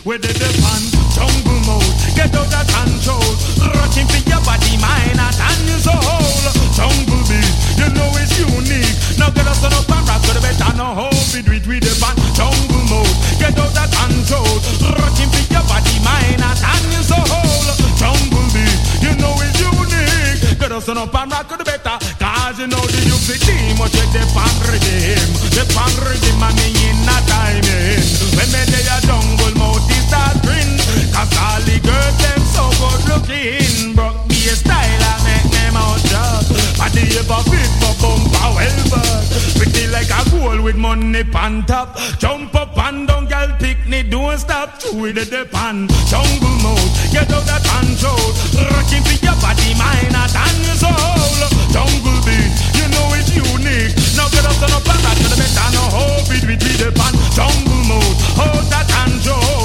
Where they depend jungle mode, get out of control. Rocking for your body, mind, and your soul. Jungle beat, you know it's unique. Now get us on up and rock to the better. Now hold it with the band. Jungle mode, get out of control. Rocking for your body, mind, and your soul. Jungle beat, you know it's unique. Get us on up and rock to the better. Cause you know the youth the team, what you depend rhythm. Depend rhythm and me in a timing. When me lay a jungle mode, this start grin. Cause all the girls them so good looking. Broke me a style and make them out just. Body ever fit for bumper well but pretty like a goal with money pan top. Jump up and down, girl picnic, don't stop. Chew it the pan. Jungle mode, get out of control. Rocking for your body, mind, and your soul. Jungle beat, you know it's unique. Now get up on up and back to the better. Now hold it with the pan. Jungle mode, hold that control.